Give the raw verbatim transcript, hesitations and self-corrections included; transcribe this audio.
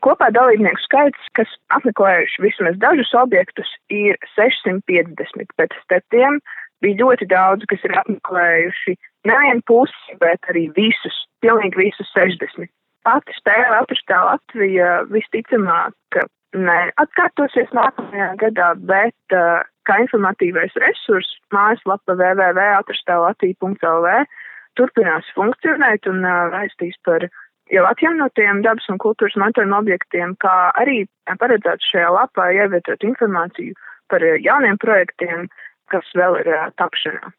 Kopā dalībnieku skaits, kas apmeklējuši vismaz dažus objektus, ir sešsimt piecdesmit, bet starp tiem bija ļoti daudz, kas ir apmeklējuši nevienu pusi, bet arī visus, pilnīgi visus sešdesmit. Pati spēle Atrastā Latvija visticamāk neatkārtosies nākamajā gadā, bet uh, kā informatīvais resurs mājaslapa w w w punkt atrastā latvija punkt l v turpinās funkcionēt un uh, vēstīs par jau atjaunotiem dabas un kultūras mantojuma objektiem, kā arī paredzēts šajā lapā ievietot informāciju par jauniem projektiem, kas vēl ir uh, tapšanā.